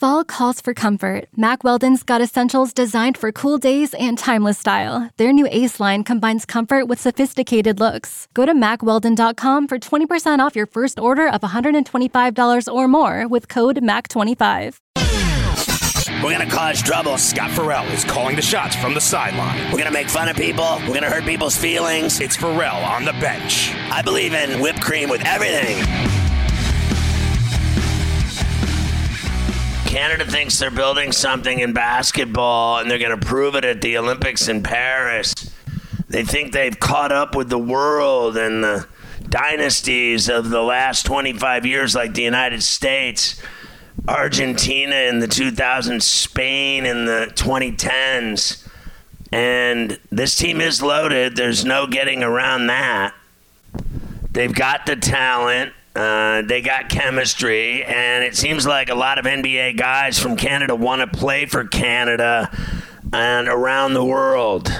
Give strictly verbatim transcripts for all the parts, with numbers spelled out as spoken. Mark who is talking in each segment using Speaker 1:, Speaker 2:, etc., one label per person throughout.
Speaker 1: Fall calls for comfort. Mack Weldon's got essentials designed for cool days and timeless style. Their new Ace line combines comfort with sophisticated looks. Go to mack weldon dot com for twenty percent off your first order of one hundred twenty-five dollars or more with code M A C twenty-five.
Speaker 2: We're going to cause trouble.
Speaker 3: Scott Farrell is calling the shots from the sideline.
Speaker 2: We're going to make fun of people. We're going to hurt people's feelings.
Speaker 3: It's Farrell on the bench.
Speaker 2: I believe in whipped cream with everything. Canada thinks they're building something in basketball, and they're going to prove it at the Olympics in Paris. They think they've caught up with the world and the dynasties of the last twenty-five years, like the United States, Argentina in the two thousands, Spain in the twenty tens. And this team is loaded. There's no getting around that. They've got the talent. Uh, they got chemistry. And it seems like a lot of N B A guys from Canada want to play for Canada and around the world.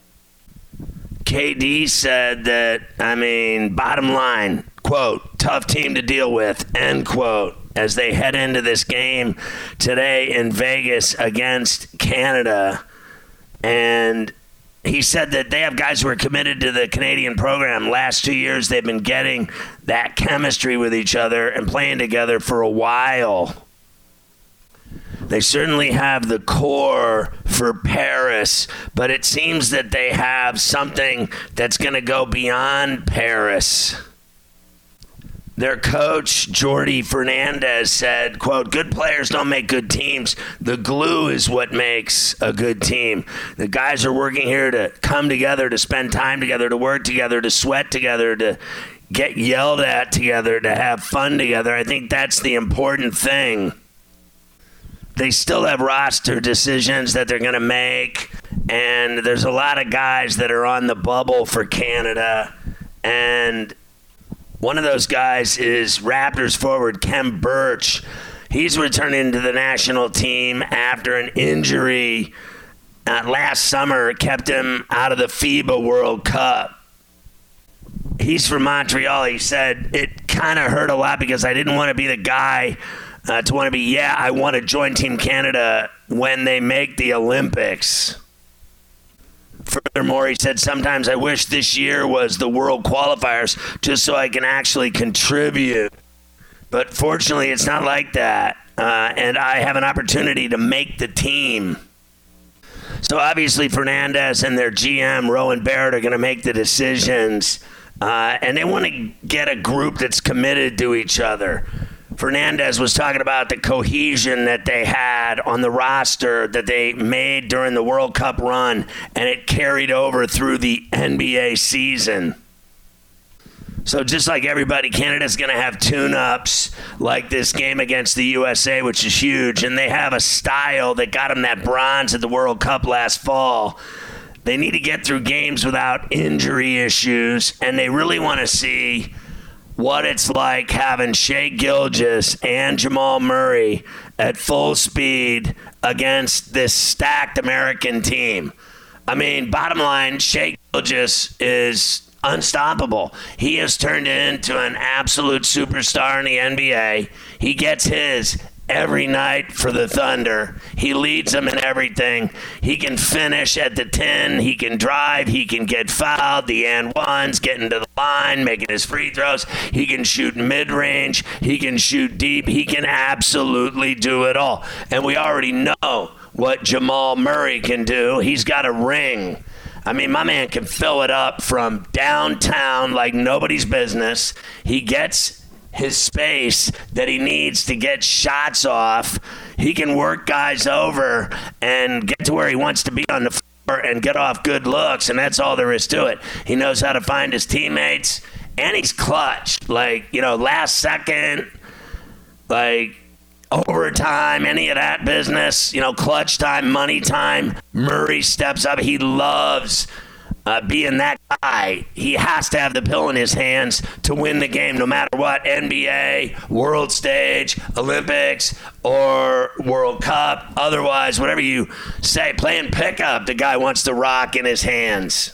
Speaker 2: K D said that, I mean, bottom line, quote, tough team to deal with, end quote, as they head into this game today in Vegas against Canada. And he said that they have guys who are committed to the Canadian program. Last two years, they've been getting that chemistry with each other and playing together for a while. They certainly have the core for Paris, but it seems that they have something that's going to go beyond Paris. Their coach, Jordi Fernandez, said, quote, good players don't make good teams. The glue is what makes a good team. The guys are working here to come together, to spend time together, to work together, to sweat together, to get yelled at together, to have fun together. I think that's the important thing. They still have roster decisions that they're going to make, and there's a lot of guys that are on the bubble for Canada, and one of those guys is Raptors forward Khem Birch. He's returning to the national team after an injury uh, last summer kept him out of the FIBA World Cup. He's from Montreal. He said, it kind of hurt a lot because I didn't want to be the guy uh, to want to be, yeah, I want to join Team Canada when they make the Olympics. Furthermore, he said, sometimes I wish this year was the world qualifiers just so I can actually contribute. But fortunately, it's not like that. Uh, and I have an opportunity to make the team. So obviously, Fernandez and their G M, Rowan Barrett, are going to make the decisions. Uh, and they want to get a group that's committed to each other. Fernandez was talking about the cohesion that they had on the roster that they made during the World Cup run, and it carried over through the N B A season. So just like everybody, Canada's going to have tune-ups like this game against the U S A, which is huge, and they have a style that got them that bronze at the World Cup last fall. They need to get through games without injury issues, and they really want to see what it's like having Shai Gilgeous and Jamal Murray at full speed against this stacked American team. I mean, bottom line, Shai Gilgeous is unstoppable. He has turned into an absolute superstar in the N B A. He gets his every night for the Thunder. He leads them in everything. He can finish at the ten. He can drive. He can get fouled. The and ones, getting to the line, making his free throws. He can shoot mid-range. He can shoot deep. He can absolutely do it all. And we already know what Jamal Murray can do. He's got a ring. I mean, my man can fill it up from downtown like nobody's business. He gets his space that he needs to get shots off. He can work guys over and get to where he wants to be on the floor and get off good looks, and that's all there is to it. He knows how to find his teammates, and he's clutch. Like, you know, last second, like overtime, any of that business, you know, clutch time, money time. Murray steps up. He loves Uh, being that guy. He has to have the pill in his hands to win the game no matter what. N B A, world stage, Olympics, or World Cup. Otherwise, whatever you say, playing pickup, the guy wants the rock in his hands.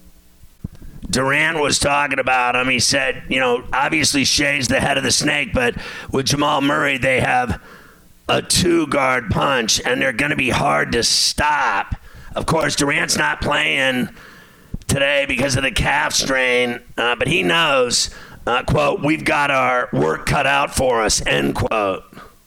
Speaker 2: Durant was talking about him. He said, you know, obviously Shai's the head of the snake, but with Jamal Murray, they have a two-guard punch, and they're going to be hard to stop. Of course, Durant's not playing today because of the calf strain, uh, but he knows, uh, quote, we've got our work cut out for us, end quote.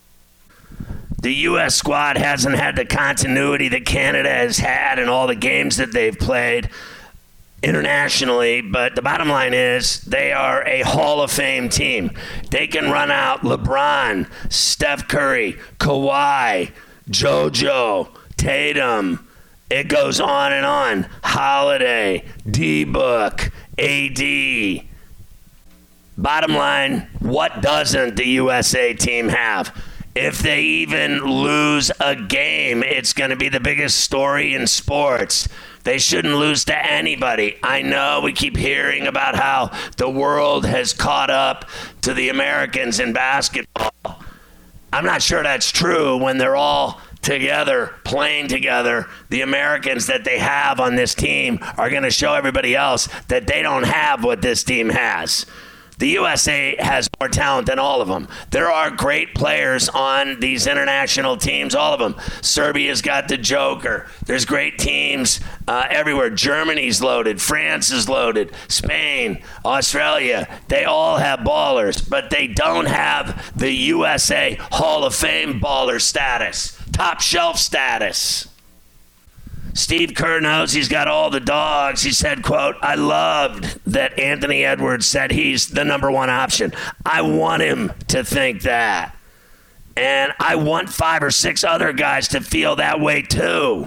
Speaker 2: The U S squad hasn't had the continuity that Canada has had in all the games that they've played internationally, but the bottom line is they are a Hall of Fame team. They can run out LeBron, Steph Curry, Kawhi, JoJo, Tatum. It goes on and on. Holiday, D-Book, A D. Bottom line, what doesn't the U S A team have? If they even lose a game, it's going to be the biggest story in sports. They shouldn't lose to anybody. I know we keep hearing about how the world has caught up to the Americans in basketball. I'm not sure that's true when they're all together, playing together. The Americans that they have on this team are going to show everybody else that they don't have what this team has. The U S A has more talent than all of them. There are great players on these international teams, all of them. Serbia's got the Joker. There's great teams uh, everywhere. Germany's loaded. France is loaded. Spain, Australia, they all have ballers, but they don't have the U S A Hall of Fame baller status, top shelf status. Steve Kerr knows he's got all the dogs. He said, quote, I loved that Anthony Edwards said he's the number one option. I want him to think that. And I want five or six other guys to feel that way too.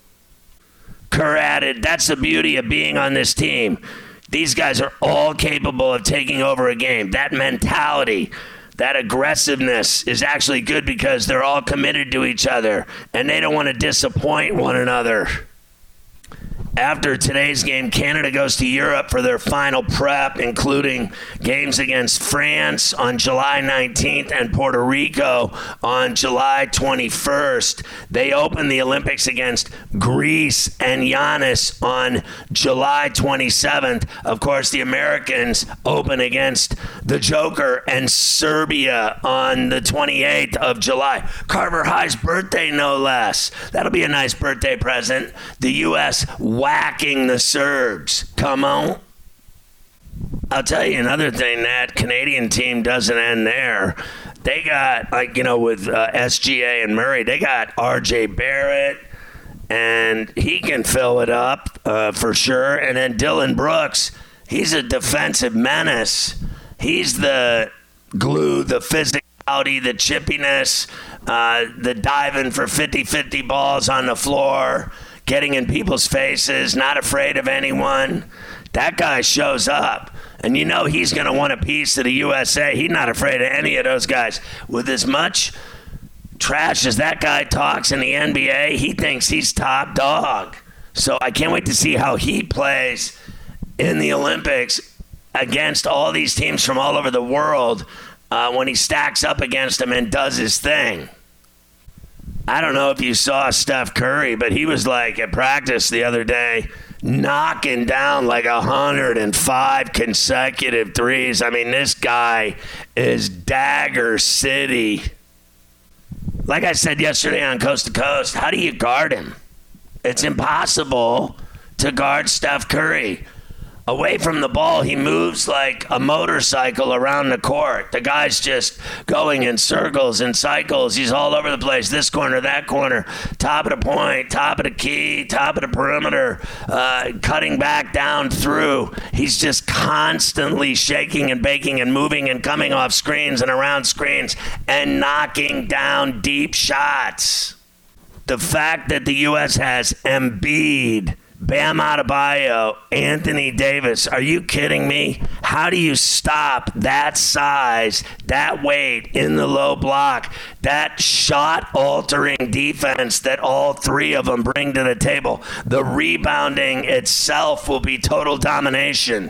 Speaker 2: Kerr added, that's the beauty of being on this team. These guys are all capable of taking over a game. That mentality, that aggressiveness is actually good because they're all committed to each other and they don't want to disappoint one another. After today's game, Canada goes to Europe for their final prep, including games against France on July nineteenth and Puerto Rico on July twenty-first. They open the Olympics against Greece and Giannis on July twenty-seventh. Of course, the Americans open against the Joker and Serbia on the twenty-eighth of July. Carver High's birthday, no less. That'll be a nice birthday present. The U S whacking the Serbs. Come on. I'll tell you another thing, that Canadian team doesn't end there. They got, like, you know, with uh, S G A and Murray, they got R J Barrett, and he can fill it up uh, for sure. And then Dylan Brooks, he's a defensive menace. He's the glue, the physicality, the chippiness, uh, the diving for fifty-fifty balls on the floor, getting in people's faces, not afraid of anyone. That guy shows up. And you know he's going to want a piece of the U S A. He's not afraid of any of those guys. With as much trash as that guy talks in the N B A, he thinks he's top dog. So I can't wait to see how he plays in the Olympics against all these teams from all over the world uh, when he stacks up against them and does his thing. I don't know if you saw Steph Curry, but he was like at practice the other day knocking down like one hundred five consecutive threes. I mean, this guy is Dagger City. Like I said yesterday on Coast to Coast, how do you guard him? It's impossible to guard Steph Curry. Away from the ball, he moves like a motorcycle around the court. The guy's just going in circles and cycles. He's all over the place, this corner, that corner, top of the point, top of the key, top of the perimeter, uh, cutting back down through. He's just constantly shaking and baking and moving and coming off screens and around screens and knocking down deep shots. The fact that the U S has Embiid, Bam Adebayo, Anthony Davis. Are you kidding me? How do you stop that size, that weight in the low block, that shot-altering defense that all three of them bring to the table? The rebounding itself will be total domination.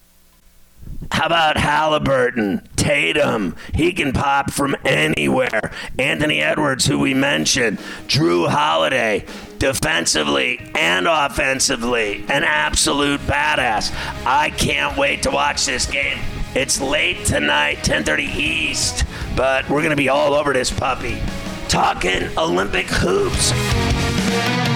Speaker 2: How about Halliburton, Tatum? He can pop from anywhere. Anthony Edwards, who we mentioned, Drew Holiday, defensively and offensively, an absolute badass. I can't wait to watch this game. It's late tonight, ten thirty East, but we're going to be all over this puppy. talking Olympic hoops.